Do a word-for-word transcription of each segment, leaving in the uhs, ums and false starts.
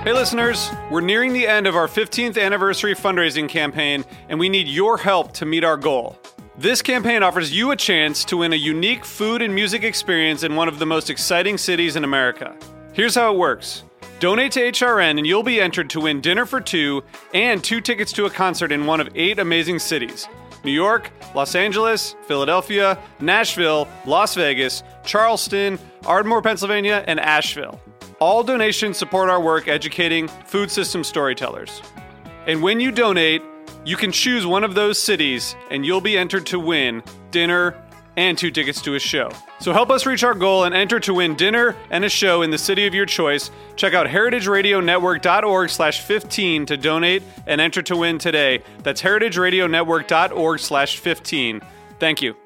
Hey listeners, we're nearing the end of our fifteenth anniversary fundraising campaign, and we need your help to meet our goal. This campaign offers you a chance to win a unique food and music experience in one of the most exciting cities in America. Here's how it works. Donate to H R N and you'll be entered to win dinner for two and two tickets to a concert in one of eight amazing cities: New York, Los Angeles, Philadelphia, Nashville, Las Vegas, Charleston, Ardmore, Pennsylvania, and Asheville. All donations support our work educating food system storytellers. And when you donate, you can choose one of those cities and you'll be entered to win dinner and two tickets to a show. So help us reach our goal and enter to win dinner and a show in the city of your choice. Check out heritageradionetwork.org slash 15 to donate and enter to win today. That's heritageradionetwork.org slash 15. Thank you.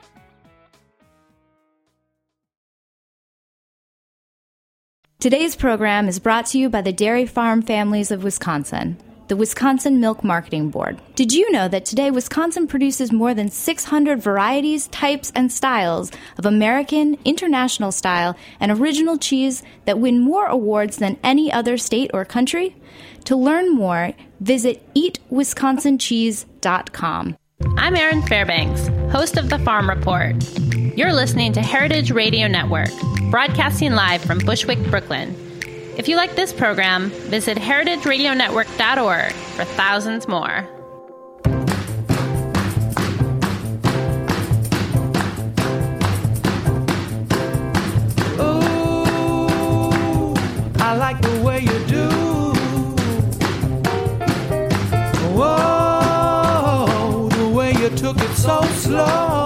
Today's program is brought to you by the Dairy Farm Families of Wisconsin, the Wisconsin Milk Marketing Board. Did you know that today Wisconsin produces more than six hundred varieties, types, and styles of American, international style, and original cheese that win more awards than any other state or country? To learn more, visit eat wisconsin cheese dot com. I'm Erin Fairbanks, host of The Farm Report. You're listening to Heritage Radio Network, broadcasting live from Bushwick, Brooklyn. If you like this program, visit heritage radio network dot org for thousands more. Ooh, I like the way you do. Whoa, the way you took it so slow.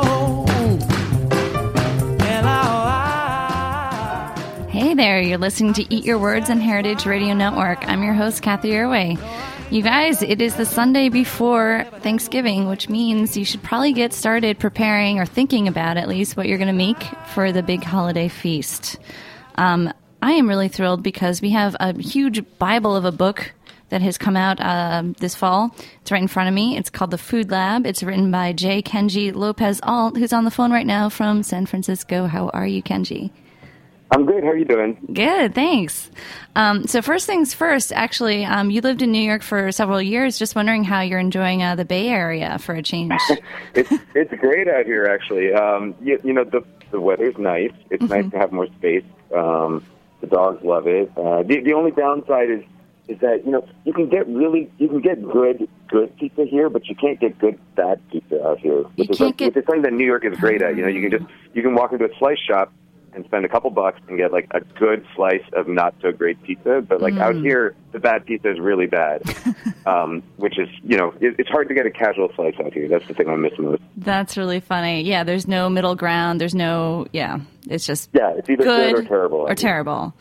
Hey there, you're listening to Eat Your Words on Heritage Radio Network. I'm your host, Kathy Irway. You guys, it is the Sunday before Thanksgiving, which means you should probably get started preparing or thinking about at least what you're going to make for the big holiday feast. Um, I am really thrilled because we have a huge Bible of a book that has come out uh, this fall. It's right in front of me. It's called The Food Lab. It's written by J. Kenji Lopez-Alt, who's on the phone right now from San Francisco. How are you, Kenji? I'm good. How are you doing? Good, thanks. Um, so first things first, actually, um, you lived in New York for several years. Just wondering how you're enjoying uh, the Bay Area for a change. it's it's great out here, actually. Um, you, you know, the the weather's nice. It's mm-hmm. nice to have more space. Um, the dogs love it. Uh, the the only downside is is that you know you can get really you can get good good pizza here, but you can't get good bad pizza out here. Which you is can't like, get... which is something that New York is great at. You know, you can just you can walk into a slice shop and spend a couple bucks and get like a good slice of not so great pizza. But like mm. out here, the bad pizza is really bad, um, which is, you know, it, it's hard to get a casual slice out here. That's the thing I'm missing most. That's really funny. Yeah, there's no middle ground. There's no, yeah, it's just yeah, it's either good, good or terrible. Or terrible.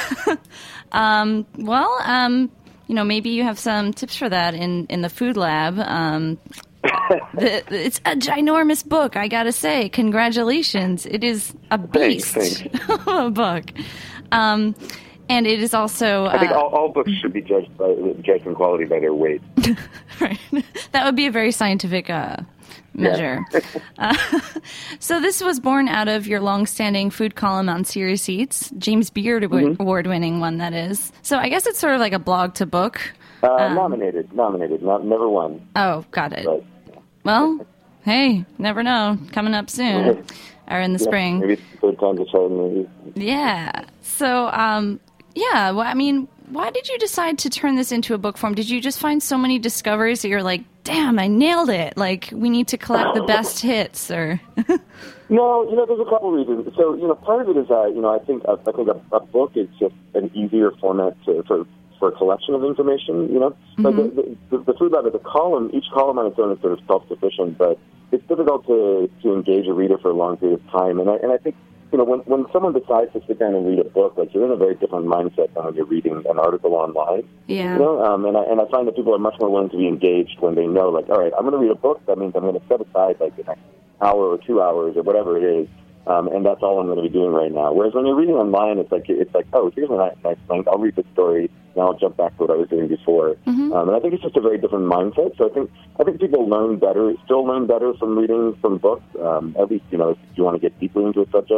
um, well, um, you know, maybe you have some tips for that in, in the Food Lab. Um, the, it's a ginormous book, I gotta say. Congratulations. It is a beast thanks, thanks. of a book. Um, and it is also... I think uh, all, all books should be judged by judged in quality by their weight. Right. That would be a very scientific uh, measure. Yeah. uh, so this was born out of your long-standing food column on Serious Eats, James Beard mm-hmm. award-winning one, that is. So I guess it's sort of like a blog to book. Uh, um, nominated, nominated, not never won. Oh, got it. But, yeah. Well, hey, never know. Coming up soon, or in the yeah, spring. Maybe it's a good time to start a movie. Yeah. So, um, yeah. Well, I mean, why did you decide to turn this into a book form? Did you just find so many discoveries that you're like, damn, I nailed it? Like, we need to collect the best hits, or? No, you know, there's a couple reasons. So, you know, part of it is, uh, you know, I think I think a, a book is just an easier format to, for for a collection of information, you know. Mm-hmm. But the, the, the Food Lab, the column, each column on its own is sort of self-sufficient, but it's difficult to, to engage a reader for a long period of time. And I, and I think, you know, when, when someone decides to sit down and read a book, like, you're in a very different mindset than when you're reading an article online. Yeah. You know, um, and, I, and I find that people are much more willing to be engaged when they know, like, all right, I'm going to read a book. That means I'm going to set aside, like, the next hour or two hours or whatever it is. Um, and that's all I'm going to be doing right now. Whereas when you're reading online, it's like, it's like, oh, here's a nice, nice link. I'll read the story, and I'll jump back to what I was doing before. Mm-hmm. Um, and I think it's just a very different mindset. So I think I think people learn better, still learn better from reading from books. Um, at least, you know, if you want to get deeply into a subject.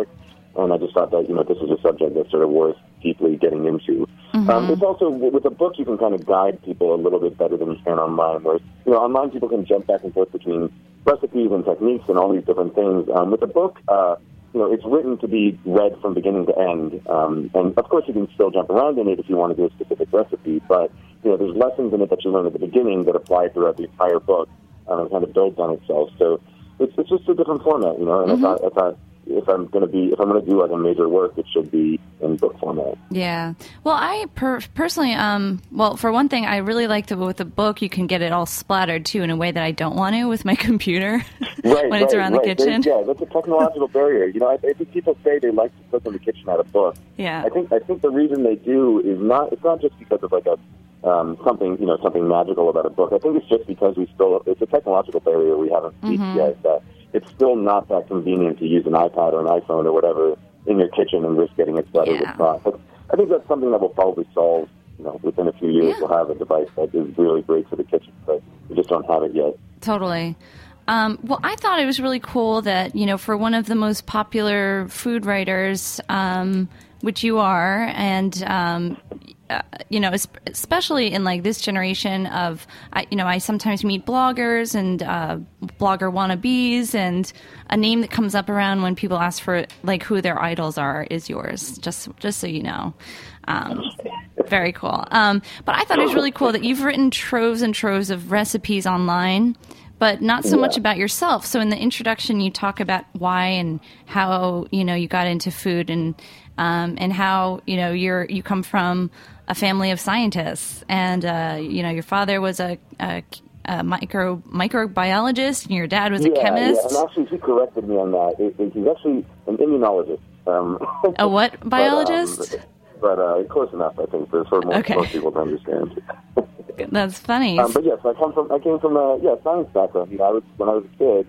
and I just thought that, you know, this is a subject that's sort of worth deeply getting into. Mm-hmm. Um, it's also, with a book, you can kind of guide people a little bit better than you can online, where, you know, online people can jump back and forth between recipes and techniques and all these different things. Um, with a book, uh, you know, it's written to be read from beginning to end. Um, and, of course, you can still jump around in it if you want to do a specific recipe, but, you know, there's lessons in it that you learn at the beginning that apply throughout the entire book, um, and kind of builds on itself. So it's, it's just a different format, you know, and mm-hmm. I thought, I thought if I'm going to be, if I'm going to do like a major work, it should be in book format. Yeah. Well, I per- personally, um, well, for one thing, I really like that with a book, you can get it all splattered too in a way that I don't want to with my computer right, when it's right, around right. the kitchen. They, yeah, that's a technological barrier. You know, I, I think people say they like to cook in the kitchen out of book. Yeah. I think, I think the reason they do is not, it's not just because of like a, um, something, you know, something magical about a book. I think it's just because we still, it's a technological barrier we haven't reached mm-hmm. yet. That it's still not that convenient to use an iPad or an iPhone or whatever in your kitchen and risk getting it splattered yeah. with sauce. But I think that's something that will probably solve, you know, within a few years yeah. we'll have a device that is really great for the kitchen, but we just don't have it yet. Totally. Um, well, I thought it was really cool that, you know, for one of the most popular food writers, um, which you are, and, um, uh, you know, especially in like this generation of, I, you know, I sometimes meet bloggers and uh, blogger wannabes, and a name that comes up around when people ask for like who their idols are is yours. Just, just so you know. Um, very cool. Um, but I thought it was really cool that you've written troves and troves of recipes online, but not so yeah. much about yourself. So in the introduction, you talk about why and how, you know, you got into food, and um, and how, you know, you're you come from a family of scientists, and uh, you know, your father was a, a, a micro microbiologist, and your dad was yeah, a chemist. Yeah, and actually, he corrected me on that. It, it, he's actually an immunologist. Um, a what biologist? But, um, but uh, close enough, I think, for, for most, okay. most people to understand. That's funny. Um, but yes, I come from I came from a yeah science background. You know, I was when I was a kid,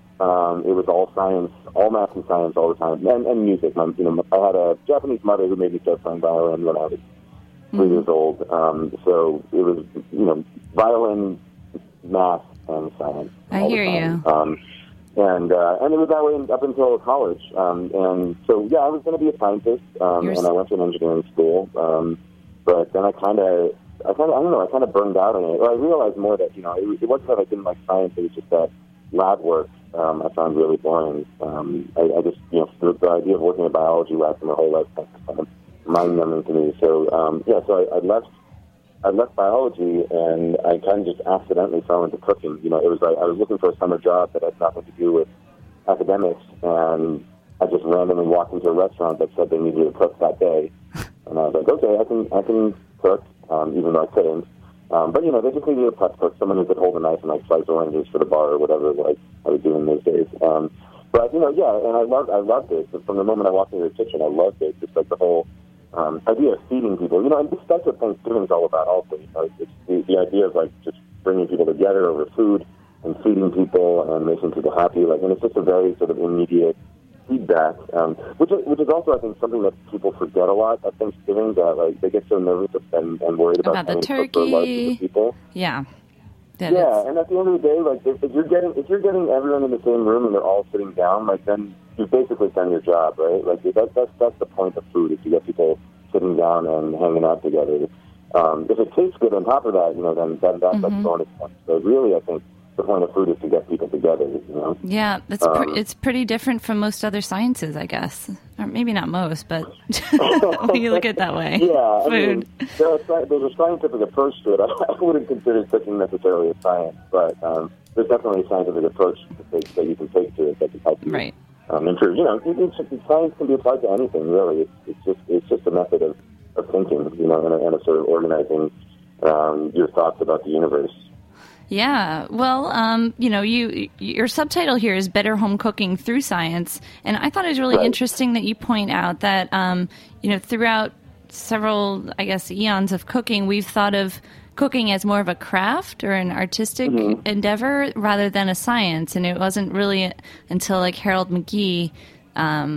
um, it was all science, all math and science all the time, and, and music. My, you know, I had a Japanese mother who made me start playing violin when I was three mm-hmm. years old. Um, so it was, you know, violin, math, and science. I hear you. Um, and uh, and it was that way up until college. Um, and so yeah, I was going to be a scientist, um, and I went to an engineering school. Um, but then I kind of, I kind of, I don't know, I kind of burned out on it. Or I realized more that, you know, it, it wasn't that I didn't like science; it was just that lab work um, I found really boring. Um, I, I just, you know, the, the idea of working in a biology lab for my whole life kind of mind-numbing to me. So um, yeah, so I, I left. I left biology, and I kind of just accidentally fell into cooking. You know, it was like I was looking for a summer job that had nothing to do with academics, and I just randomly walked into a restaurant that said they needed a cook that day, and I was like, okay, I can I can cook, um, even though I couldn't. Um, but you know, they just needed a prep cook, someone who could hold a knife and like slice oranges for the bar or whatever, like I was doing those days. Um, but you know, yeah, and I loved I loved it. But from the moment I walked into the kitchen, I loved it. Just like the whole Um, idea of feeding people, you know, and this, that's what Thanksgiving is all about also. You know, it's the, the idea of, like, just bringing people together over food and feeding people and making people happy. Like, and it's just a very sort of immediate feedback, um, which, is, which is also, I think, something that people forget a lot at Thanksgiving, that, like, they get so nervous and, and worried about, about the turkey. For large groups of people. Yeah. That yeah, is. And at the end of the day, like, if, if you're getting if you're getting everyone in the same room and they're all sitting down, like, then you've basically done your job, right? Like, that, that's that's the point of food, is to get people sitting down and hanging out together. Um, if it tastes good on top of that, you know, then, then that, mm-hmm. that's a bonus point. So really, I think the point of food is to get people together, you know? Yeah, that's um, pre- it's pretty different from most other sciences, I guess. Or maybe not most, but when you look at it that way. Yeah, food. I mean, there are, there's a scientific approach to it. I, I wouldn't consider cooking necessarily a science, but um, there's definitely a scientific approach that, that you can take to it that can help you right. um, improve. You know, it, it's, science can be applied to anything, really. It's, it's just it's just a method of, of thinking, you know, and a, and a sort of organizing um, your thoughts about the universe. Yeah, well, um, you know, you your subtitle here is Better Home Cooking Through Science, and I thought it was really right. interesting that you point out that, um, you know, throughout several, I guess, eons of cooking, we've thought of cooking as more of a craft or an artistic mm-hmm. endeavor rather than a science, and it wasn't really until, like, Harold McGee um,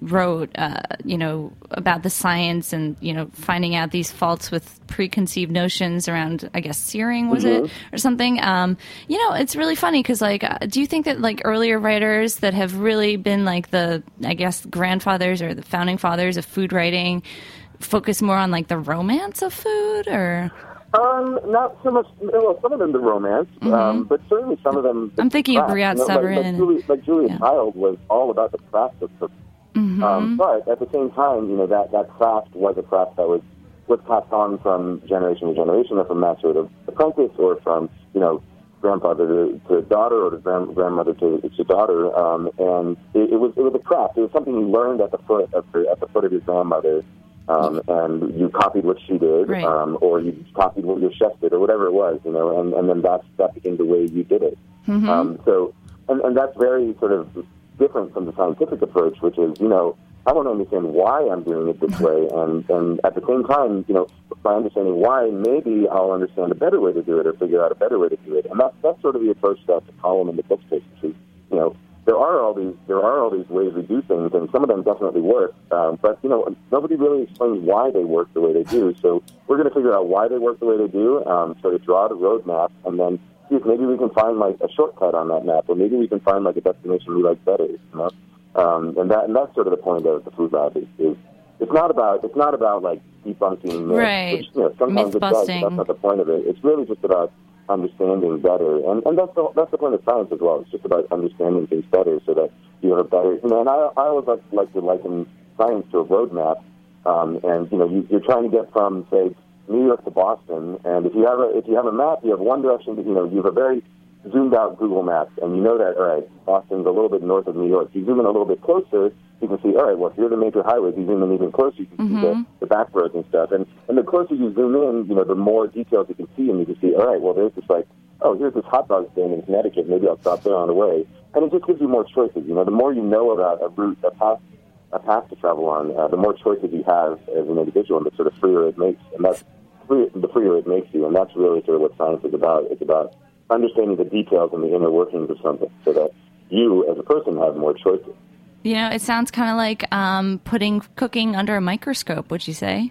wrote, uh, you know, about the science and, you know, finding out these faults with preconceived notions around, I guess, searing, was mm-hmm. it, or something? Um, you know, it's really funny because, like, uh, do you think that, like, earlier writers that have really been, like, the, I guess, grandfathers or the founding fathers of food writing focus more on, like, the romance of food, or... Um, not so much. Well, some of them the romance, mm-hmm. um, but certainly some of them. I'm thinking craft. of Briat you know, Severin. Like, like, Julia, like Julia yeah. Child was all about the craft of cooking. Mm-hmm. Um, but at the same time, you know, that, that craft was a craft that was, was passed on from generation to generation, or from master to apprentice, or from, you know, grandfather to, to daughter, or to grand, grandmother to, to daughter. Um, and it, it was it was a craft. It was something you learned at the foot of her, at the foot of your grandmother. Um, and you copied what she did, right. um, or you copied what your chef did, or whatever it was, you know, and, and then that's, that became the way you did it. Mm-hmm. Um, so, and, and that's very sort of different from the scientific approach, which is, you know, I don't understand why I'm doing it this way, and, and at the same time, you know, by understanding why, maybe I'll understand a better way to do it, or figure out a better way to do it. And that's, that's sort of the approach that the column in the book takes, which is, you know, There are all these there are all these ways we do things, and some of them definitely work. Um, but you know, nobody really explains why they work the way they do. So we're going to figure out why they work the way they do. Um, sort of draw the roadmap, and then see if maybe we can find like a shortcut on that map, or maybe we can find like a destination we like better. You know, um, and that and that's sort of the point of the food lab is, is it's not about it's not about like debunking myths, right. which, you know, sometimes it does, but that's not the point of it. It's really just about understanding better, and and that's the that's the point of science as well. It's just about understanding things better, so that you have a better. You know, and I I always like, like to liken science to a roadmap. Um, and you know, you, you're trying to get from say New York to Boston, and if you have a if you have a map, you have one direction. You know, you have a very zoomed out Google Maps, and you know that all right, Boston's a little bit north of New York. You zoom in a little bit closer, you can see all right. Well, here are the major highways. You zoom in even closer, you can mm-hmm. see the, the back roads and stuff. And and the closer you zoom in, you know, the more details you can see, and you can see all right. Well, there's this like oh, here's this hot dog stand in Connecticut. Maybe I'll stop there on the way. And it just gives you more choices. You know, the more you know about a route, a path, a path to travel on, uh, the more choices you have as an individual, and the sort of freer it makes. And that's free, the freer it makes you. And that's really sort of what science is about. It's about understanding the details and the inner workings of something, so that you, as a person, have more choices. You know, it sounds kind of like um, putting cooking under a microscope. Would you say?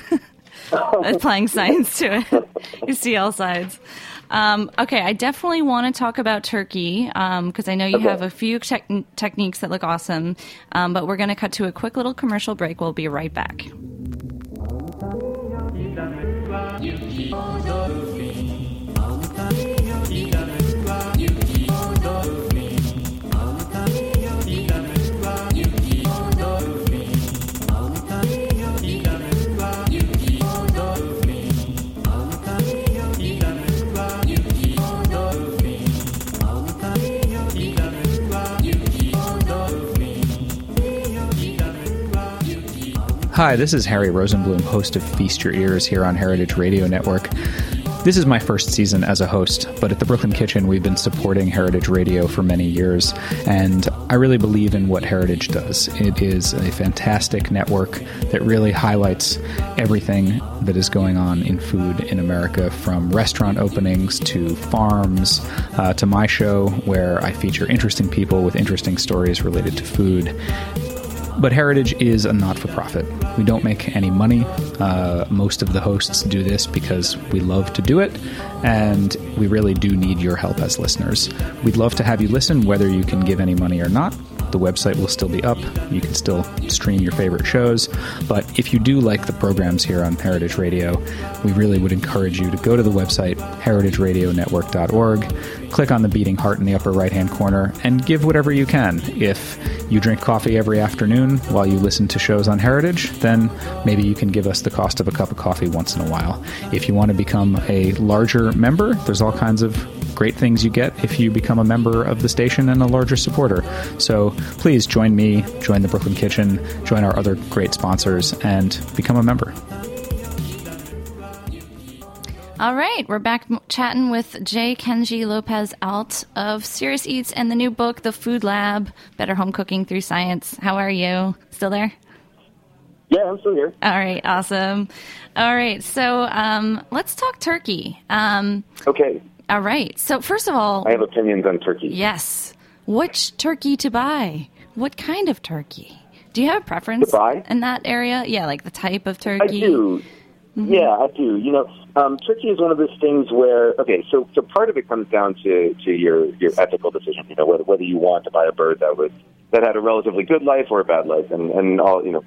Applying science to it, you see all sides. Um, okay, I definitely want to talk about turkey because um, I know you okay. have a few te- techniques that look awesome, um, but we're going to cut to a quick little commercial break. We'll be right back. Hi, this is Harry Rosenblum, host of Feast Your Ears here on Heritage Radio Network. This is my first season as a host, but at the Brooklyn Kitchen, we've been supporting Heritage Radio for many years, and I really believe in what Heritage does. It is a fantastic network that really highlights everything that is going on in food in America, from restaurant openings to farms, uh, to my show, where I feature interesting people with interesting stories related to food. But Heritage is a not-for-profit. We don't make any money. Uh, most of the hosts do this because we love to do it, and we really do need your help as listeners. We'd love to have you listen, whether you can give any money or not. The website will still be up. You can still stream your favorite shows. But if you do like the programs here on Heritage Radio, we really would encourage you to go to the website, heritage radio network dot org, click on the beating heart in the upper right-hand corner, and give whatever you can. If you drink coffee every afternoon while you listen to shows on Heritage, then maybe you can give us the cost of a cup of coffee once in a while. If you want to become a larger member, there's all kinds of great things you get if you become a member of the station and a larger supporter. So please join me, join the Brooklyn Kitchen, join our other great sponsors, and become a member. All right, we're back chatting with J. Kenji Lopez-Alt of Serious Eats and the new book, The Food Lab, Better Home Cooking Through Science. How are you? Still there? Yeah, I'm still here. All right, awesome. All right, so um, let's talk turkey. Um, okay. All right, so first of all... I have opinions on turkey. Yes. Which turkey to buy? What kind of turkey? Do you have a preference To buy? in that area? Yeah, like the type of turkey. I do. Mm-hmm. Yeah, I do. You know, um, turkey is one of those things where, okay, so so part of it comes down to, to your, your ethical decision, you know, whether, whether you want to buy a bird that was that had a relatively good life or a bad life, and, and all, you know.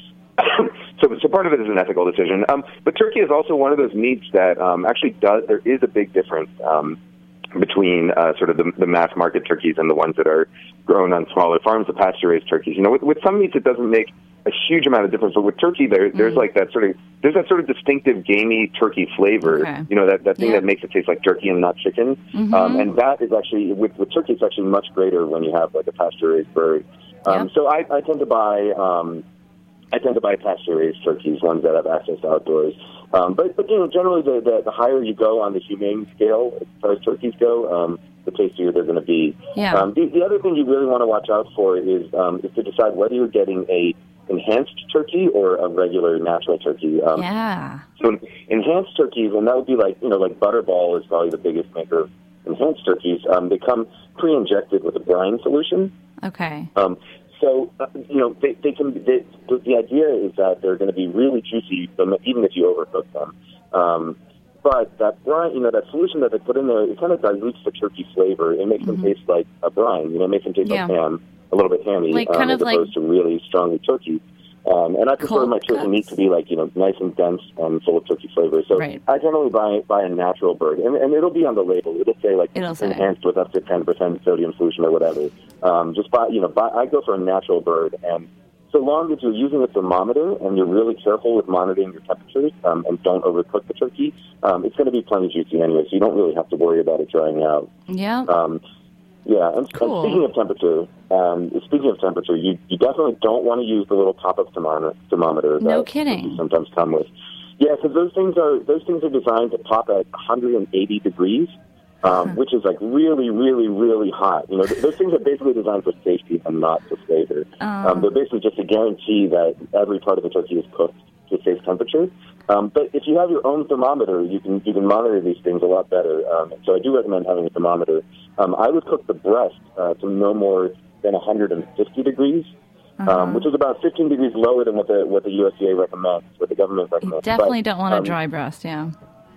so, so part of it is an ethical decision. Um, but turkey is also one of those meats that um, actually does, there is a big difference um, between uh, sort of the, the mass market turkeys and the ones that are grown on smaller farms, the pasture-raised turkeys. You know, with, with some meats, it doesn't make a huge amount of difference, but with turkey, there, there's mm. like that sort of, there's that sort of distinctive gamey turkey flavor, okay. you know, that, that thing yeah. that makes it taste like turkey and not chicken. Mm-hmm. Um, and that is actually, with, with turkey, it's actually much greater when you have like a pasture-raised bird. Um, yeah. So I, I tend to buy, um, I tend to buy pasture-raised turkeys, ones that have access to outdoors. Um, but, but, you know, generally the, the, the higher you go on the humane scale, as far as turkeys go, um, the tastier they're going to be. Yeah. Um, the, the other thing you really want to watch out for is, um, is to decide whether you're getting a enhanced turkey or a regular natural turkey. Um, yeah. So enhanced turkeys, and that would be like, you know, like Butterball is probably the biggest maker of enhanced turkeys. Um, they come pre-injected with a brine solution. Okay. Um, so, uh, you know, they, they can, they, the, the idea is that they're going to be really juicy, even if you overcook them. Um, but that brine, you know, that solution that they put in there, it kind of dilutes the turkey flavor. It makes mm-hmm. them taste like a brine, you know, it makes them taste yeah. like ham, a little bit hammy, like, um, kind as of opposed like... to really strongly turkey. Um, and I prefer Cold my turkey cuts. meat to be like, you know, nice and dense and full of turkey flavor. So right. I generally buy buy a natural bird, and, and it'll be on the label. It'll say like it'll enhanced say. with up to ten percent sodium solution or whatever. Um, just buy, you know, buy, I go for a natural bird, and so long as you're using a thermometer and you're really careful with monitoring your temperatures um, and don't overcook the turkey, um, it's going to be plenty juicy anyway. So you don't really have to worry about it drying out. Yeah. Um, Yeah, and, cool. and speaking of temperature, um, speaking of temperature, you, you definitely don't want to use the little pop-up thermometer. thermometer no that kidding. You sometimes come with. Yeah, because those things are those things are designed to pop at one hundred eighty degrees, um, huh. which is like really, really, really hot. You know, th- those things are basically designed for safety and not for flavor. Um, um, they're basically just to guarantee that every part of the turkey is cooked to safe temperature. Um, but if you have your own thermometer, you can you can monitor these things a lot better. Um, so I do recommend having a thermometer. Um, I would cook the breast uh, to no more than one hundred fifty degrees, uh-huh. um, which is about fifteen degrees lower than what the what the U S D A recommends, what the government recommends. You definitely but, don't want um, a dry breast, yeah.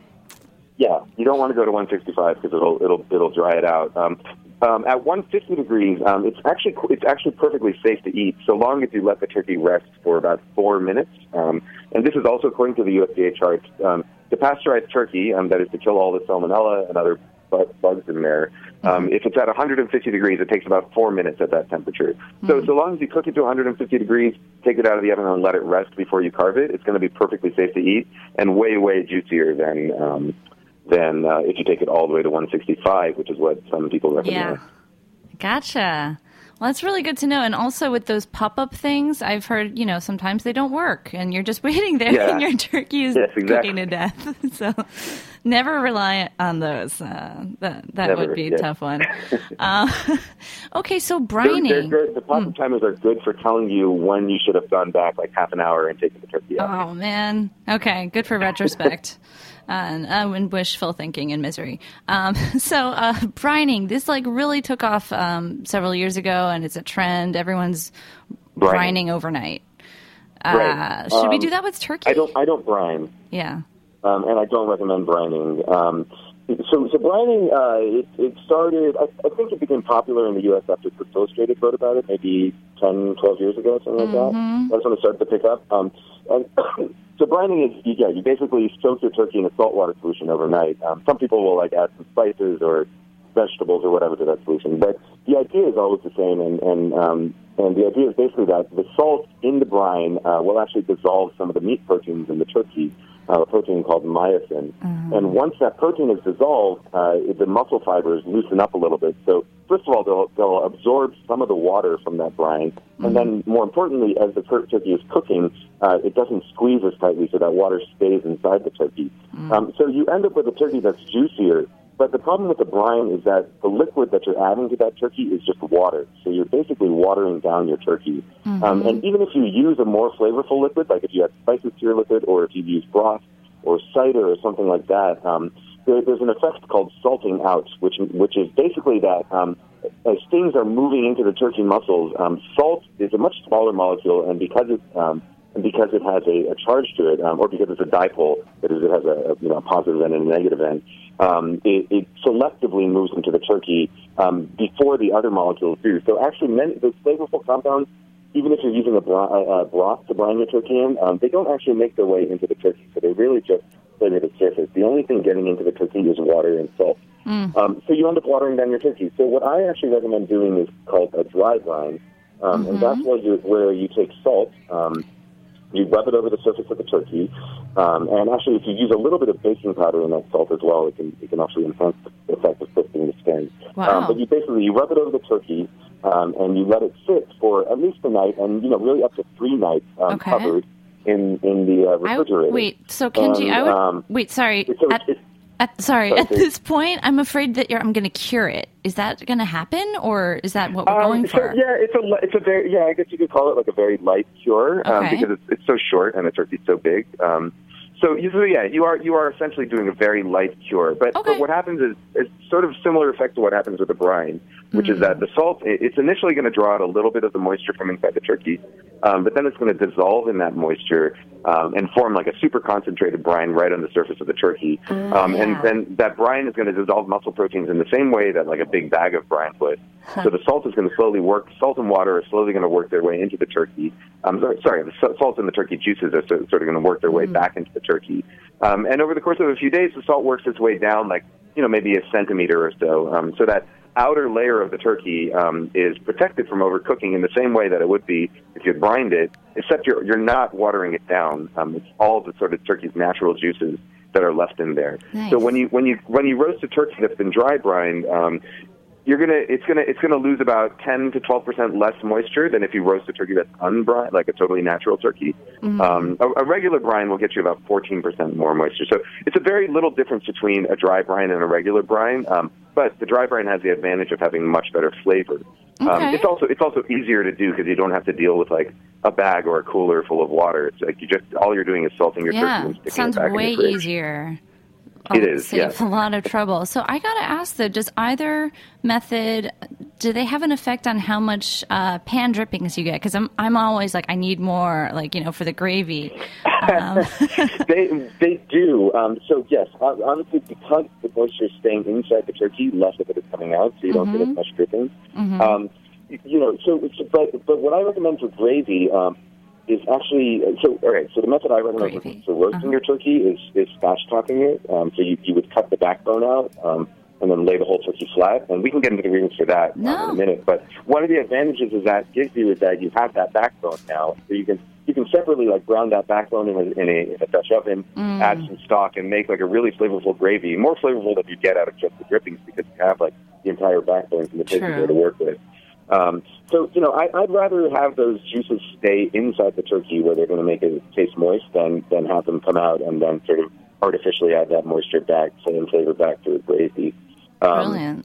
Yeah, you don't want to go to one sixty-five because it'll it'll it'll dry it out. Um, um, at one fifty degrees, um, it's actually it's actually perfectly safe to eat, so long as you let the turkey rest for about four minutes. Um, and this is also according to the U S D A charts. Um, to pasteurize turkey, um, that is to kill all the salmonella and other bu- bugs in there. Um, mm-hmm. If it's at one hundred fifty degrees, it takes about four minutes at that temperature. Mm-hmm. So so long as you cook it to one hundred fifty degrees, take it out of the oven and let it rest before you carve it, it's going to be perfectly safe to eat and way way juicier than. Um, than uh, if you take it all the way to one sixty-five, which is what some people recommend. Yeah. Gotcha. Well, that's really good to know. And also with those pop-up things, I've heard, you know, sometimes they don't work, and you're just waiting there, yeah. and your turkey is yes, exactly. cooking to death. So never rely on those. Uh, that that never, would be yes. a tough one. uh, okay, so brining. They're, they're good. The pop-up mm. timers are good for telling you when you should have gone back like half an hour and taken the turkey out. Oh, man. Okay, good for retrospect. Uh, and, uh, and wishful thinking and misery. Um, so uh, brining, this like really took off um, several years ago, and it's a trend. Everyone's brining, brining overnight. Uh, right. Should um, we do that with turkey? I don't. I don't brine. Yeah. Um, and I don't recommend brining. Um, so, so brining, uh, it, it started. I, I think it became popular in the U S after Sports Illustrated wrote about it, maybe ten, twelve years ago, something like mm-hmm. that. That's when it started to pick up. Um, and so brining is, yeah, you basically soak your turkey in a saltwater solution overnight. Um, some people will like add some spices or vegetables or whatever to that solution, but the idea is always the same. And and um, and the idea is basically that the salt in the brine uh, will actually dissolve some of the meat proteins in the turkey. Uh, a protein called myosin. Mm-hmm. And once that protein is dissolved, uh, the muscle fibers loosen up a little bit. So first of all, they'll, they'll absorb some of the water from that brine. Mm-hmm. And then more importantly, as the tur- turkey is cooking, uh, it doesn't squeeze as tightly, so that water stays inside the turkey. Mm-hmm. Um, so you end up with a turkey that's juicier. But the problem with the brine is that the liquid that you're adding to that turkey is just water. So you're basically watering down your turkey. Mm-hmm. Um, and even if you use a more flavorful liquid, like if you add spices to your liquid, or if you use broth or cider or something like that, um, there, there's an effect called salting out, which which is basically that um, as things are moving into the turkey muscles, um, salt is a much smaller molecule, and because it um, and because it has a, a charge to it, um, or because it's a dipole, that is, it has a, a you know a positive end and a negative end, um, it, it selectively moves into the turkey um, before the other molecules do. So actually, many those flavorful compounds, even if you're using a, bro- a broth to brine your turkey in, um, they don't actually make their way into the turkey. So they really just flavor the surface. The only thing getting into the turkey is water and salt. Mm. Um, so you end up watering down your turkey. So what I actually recommend doing is called a dry brine, um, mm-hmm. and that's where you, where you take salt, um, you rub it over the surface of the turkey, um, and actually if you use a little bit of baking powder in that salt as well, it can it can actually enhance the effect of crisping the skin. Wow. Um, but you basically you rub it over the turkey, um, and you let it sit for at least a night, and you know really up to three nights um, okay. covered in in the uh, refrigerator. I, wait, so Kenji, and, I would um, wait. Sorry. So at, it's, At, sorry, at this point, I'm afraid that you're, I'm going to cure it. Is that going to happen, or is that what we're um, going so, for? Yeah, it's a it's a very yeah. I guess you could call it like a very light cure um, okay. because it's, it's so short and the turkey's so big. Um, so usually, yeah, you are you are essentially doing a very light cure. But, okay. but what happens is it's sort of similar effect to what happens with the brine, which mm. is that the salt it's initially going to draw out a little bit of the moisture from inside the turkey, um, but then it's going to dissolve in that moisture. Um, and form like a super concentrated brine right on the surface of the turkey. Mm, um, yeah. And then that brine is going to dissolve muscle proteins in the same way that like a big bag of brine would. Huh. So the salt is going to slowly work, salt and water are slowly going to work their way into the turkey. Um, sorry, sorry, the salt and the turkey juices are sort of going to work their way mm. back into the turkey. Um, and over the course of a few days, the salt works its way down like, you know, maybe a centimeter or so, um, so that outer layer of the turkey um, is protected from overcooking in the same way that it would be if you brined it, except you're you're not watering it down. Um, it's all the sort of turkey's natural juices that are left in there. Nice. So when you when you when you roast a turkey that's been dry brined, um, you're gonna it's gonna it's gonna lose about ten to twelve percent less moisture than if you roast a turkey that's unbrined, like a totally natural turkey. Mm-hmm. Um, a, a regular brine will get you about fourteen percent more moisture. So it's a very little difference between a dry brine and a regular brine. Um, But the dry brine has the advantage of having much better flavor. Okay. Um, it's also it's also easier to do because you don't have to deal with like a bag or a cooler full of water. It's like you just all you're doing is salting your yeah, turkey and sticking sounds it back way in the fridge. easier. It is, Saves yeah. a lot of trouble. So I got to ask though, does either method, do they have an effect on how much uh, pan drippings you get? Because I'm I'm always like, I need more, like, you know, for the gravy. Um. they they do. Um, so yes, honestly, because the moisture is staying inside the turkey, less of it is coming out, so you don't mm-hmm. get as much dripping. Mm-hmm. Um, you know, so but but what I recommend for gravy. Um, is actually, so, all right, so the method I recommend for, for roasting uh-huh. your turkey is, is spatchcocking it. Um, so you, you would cut the backbone out um, and then lay the whole turkey flat. And we can get into the reasons for that no. um, in a minute. But one of the advantages is that gives you is that you have that backbone now. So you can you can separately like brown that backbone in a, in a, in a Dutch oven, mm. add some stock, and make like a really flavorful gravy, more flavorful than you get out of just the drippings because you have like the entire backbone from the turkey there to work with. Um, so, you know, I, I'd rather have those juices stay inside the turkey where they're going to make it taste moist than, than have them come out and then sort of artificially add that moisture back and flavor back to the gravy. Um, Brilliant.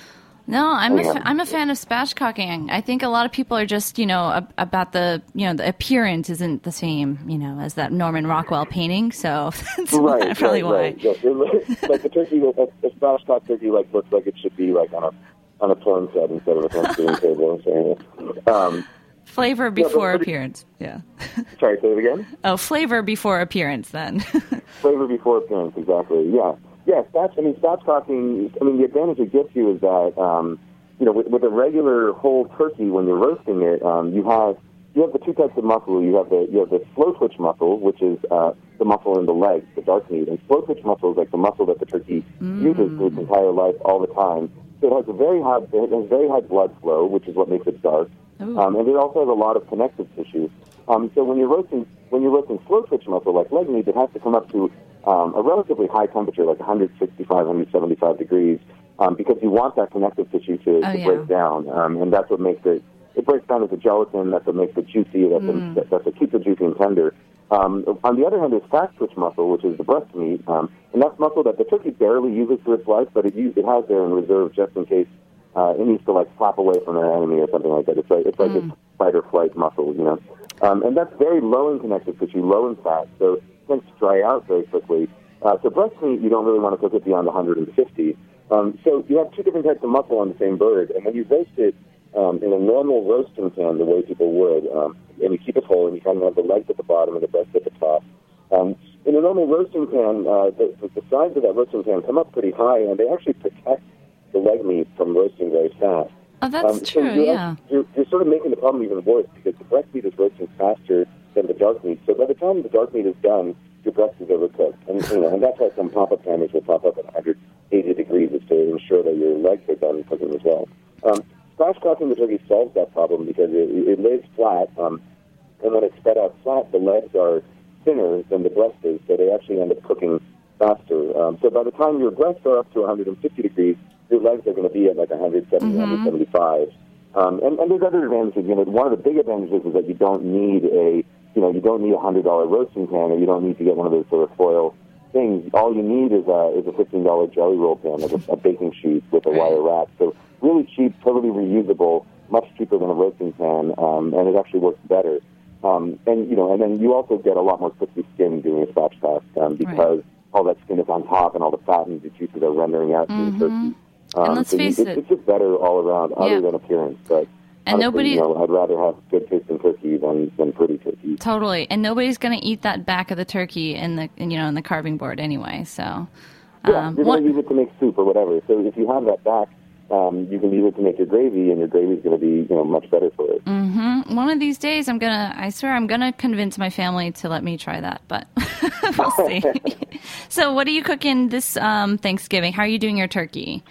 No, I'm a, fa- I'm a fan of spatchcocking. I think a lot of people are just, you know, ab- about the, you know, the appearance isn't the same, you know, as that Norman Rockwell painting. So that's right, probably right, why. Right. Yes. It, like the turkey, a, a spatchcock turkey, like looks like it should be like on a on a porn set instead of a Thanksgiving table. So, um, flavor before yeah, but, but appearance. Yeah. Sorry, say it again? Oh, flavor before appearance then. Flavor before appearance, exactly. Yeah. Yes, that's, I mean, spatchcocking, I mean, the advantage it gives you is that, um, you know, with, with a regular whole turkey, when you're roasting it, um, you have you have the two types of muscle. You have the you have the slow twitch muscle, which is uh, the muscle in the legs, the dark meat. And slow twitch muscle is like the muscle that the turkey mm. uses for its entire life all the time. So it has a very high, it has very high blood flow, which is what makes it dark, um, and it also has a lot of connective tissue. Um, so when you're roasting, when you're roasting slow twitch muscle like leg meat, it has to come up to um, a relatively high temperature, like one sixty-five, one seventy-five degrees, um, because you want that connective tissue to, oh, to yeah. break down, um, and that's what makes it. It breaks down as a gelatin. That's what makes it juicy. That's, mm. what, that's what keeps it juicy and tender. Um, on the other hand, there's fast twitch muscle, which is the breast meat, um, and that's muscle that the turkey barely uses for its life, but it, it has there in reserve just in case uh, it needs to like flap away from an enemy or something like that. It's like it's like mm. a fight or flight muscle, you know. Um, and that's very low in connective tissue, low in fat, so it tends to dry out very quickly. Uh, so breast meat, you don't really want to cook it beyond one hundred fifty. Um, so you have two different types of muscle on the same bird, and when you roast it um, in a normal roasting pan, the way people would, um, and you keep it whole, and you kind of have the legs at the bottom and the breast at the top. Um, in a normal roasting pan, uh, the, the sides of that roasting pan come up pretty high, and they actually protect the leg meat from roasting very fast. Oh, that's um, true, so you're, yeah. You're, you're sort of making the problem even worse because the breast meat is roasting faster than the dark meat. So by the time the dark meat is done, your breast is overcooked. And, you know, and that's why some pop-up panners will pop up at one hundred eighty degrees is to ensure that your legs are done cooking as well. Um, spatchcocking the turkey solves that problem because it, it lays flat, um, and when it's spread out flat, the legs are thinner than the breast is, so they actually end up cooking faster. Um, so by the time your breasts are up to one hundred fifty degrees, your legs are going to be at like one hundred seventy, mm-hmm. one hundred seventy-five. Um, and, and there's other advantages. You know, one of the big advantages is that you don't need a, you know, you don't need a one hundred dollars roasting pan, or you don't need to get one of those sort of foil things. All you need is a, is a fifteen dollars jelly roll pan, like a, a baking sheet with a wire wrap. So really cheap, totally reusable, much cheaper than a roasting pan, um, and it actually works better. Um, and, you know, and then you also get a lot more crispy skin doing a spatchcock um, because right. all that skin is on top and all the fat and the juices are rendering out mm-hmm. to the turkey. Um, and let's so face you, it, it's just better all around, other yeah. than appearance. But and honestly, nobody, you know, I'd rather have good tasting turkey than, than pretty turkey. Totally, and nobody's going to eat that back of the turkey in the you know in the carving board anyway. So um, yeah, you're going to use it to make soup or whatever. So if you have that back, um, you can use it to make your gravy, and your gravy is going to be you know much better for it. Mm-hmm. One of these days, I'm gonna. I swear, I'm gonna convince my family to let me try that, but we'll see. So, what are you cooking this um, Thanksgiving? How are you doing your turkey?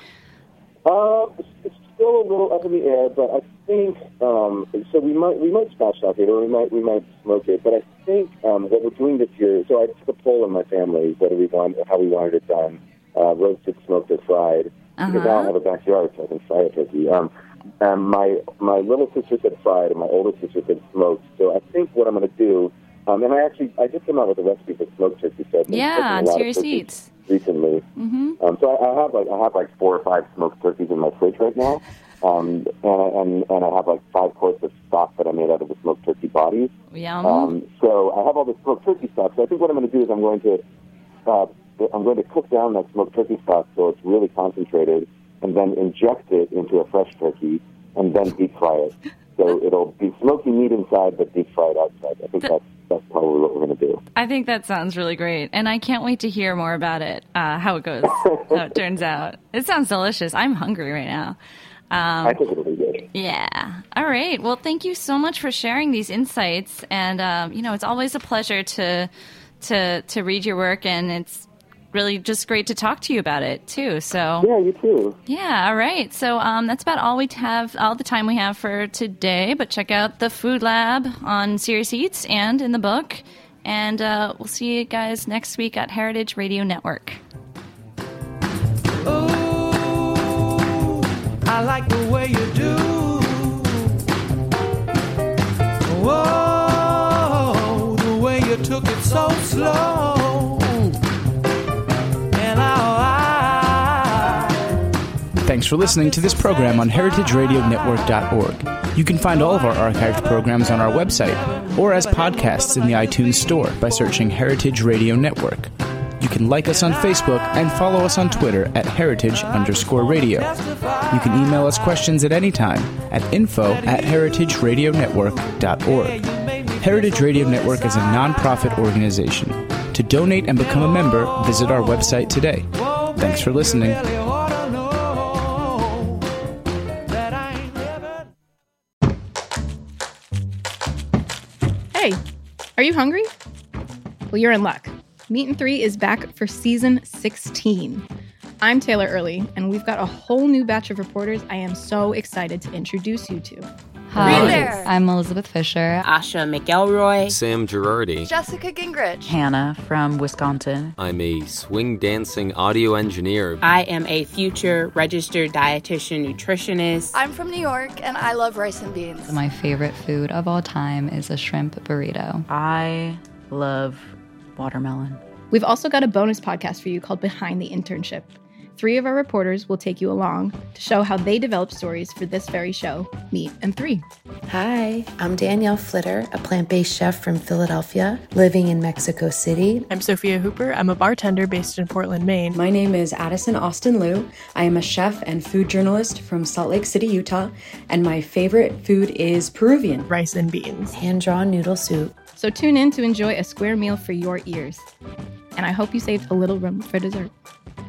Uh, it's still a little up in the air, but I think um, so. We might we might spatchcock it, or we might we might smoke it. But I think um, what we're doing this year. So I took a poll in my family whether we want how we wanted it done, uh, roasted, smoked, or fried. Uh-huh. Because I don't have a backyard, so I can fry a turkey. Um, and my my little sister said fried, and my older sister said smoked. So I think what I'm going to do, um, and I actually I just came out with a recipe for smoked turkey. So I've been yeah, on Serious Eats recently. Mm-hmm. Um, so I, I have like I have like four or five smoked turkeys in my fridge right now, um, and, I, and and I have like five quarts of stock that I made out of the smoked turkey bodies. Yum. Um, so I have all this smoked turkey stock. So I think what I'm going to do is I'm going to uh, I'm going to cook down that smoked turkey stock so it's really concentrated, and then inject it into a fresh turkey, and then deep fry it. So it'll be smoky meat inside, but deep fried outside. I think that's that's probably what we're going to do. I think that sounds really great, and I can't wait to hear more about it, uh, how it goes, how it turns out. It sounds delicious. I'm hungry right now. Um, I think it'll be good. Yeah. All right. Well, thank you so much for sharing these insights, and um, you know, it's always a pleasure to to to read your work, and it's really just great to talk to you about it too. So yeah, you too. Yeah, all right. So um, that's about all we have, all the time we have for today. But check out the Food Lab on Serious Eats and in the book, and uh, we'll see you guys next week at Heritage Radio Network. Oh, I like the way you do. Whoa, the way you took it so slow. Thanks for listening to this program on heritage radio network dot org. You can find all of our archived programs on our website or as podcasts in the iTunes Store by searching Heritage Radio Network. You can like us on Facebook and follow us on Twitter at heritage underscore radio. You can email us questions at any time at info at heritage radio network dot org. Heritage Radio Network is a nonprofit organization. To donate and become a member, visit our website today. Thanks for listening. Hey, are you hungry? Well, you're in luck. Meat and Three is back for season sixteen. I'm Taylor Early, and we've got a whole new batch of reporters I am so excited to introduce you to. Hi, there. I'm Elizabeth Fisher. Asha McElroy. Sam Girardi. Jessica Gingrich. Hannah from Wisconsin. I'm a swing dancing audio engineer. I am a future registered dietitian nutritionist. I'm from New York, and I love rice and beans. My favorite food of all time is a shrimp burrito. I love watermelon. We've also got a bonus podcast for you called Behind the Internship. three of our reporters will take you along to show how they develop stories for this very show, Meat and Three. Hi, I'm Danielle Flitter, a plant-based chef from Philadelphia, living in Mexico City. I'm Sophia Hooper. I'm a bartender based in Portland, Maine. My name is Addison Austin Liu. I am a chef and food journalist from Salt Lake City, Utah, and my favorite food is Peruvian. Rice and beans. Hand-drawn noodle soup. So tune in to enjoy a square meal for your ears. And I hope you saved a little room for dessert.